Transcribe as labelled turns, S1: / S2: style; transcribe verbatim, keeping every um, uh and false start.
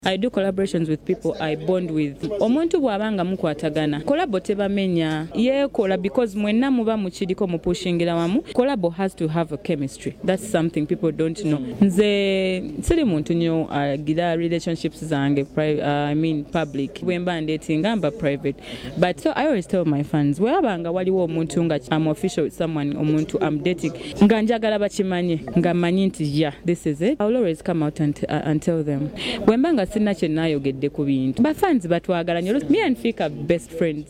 S1: I do collaborations with people I bond with. Omuntu bw'abanga mukwatagana collabo tebamenya yeekola because mwenna muba mukiriko mupushingira wamu. Collabo has to have a chemistry. That's something people don't know. Nze siri muntu nyo agira relationships zange uh, I mean public bwemba ndatinga mba private, but so I always tell my fans bwabanga waliwo omuntu nga I'm official with someone omuntu I'm dating nga njagala bakimanye nga manyi nti yeah this is it, I'll always come out and, uh, and tell them bwemba nga sinna kye nayogedde ku bintu bafans batwagala nnyo. Me and Fika best friends.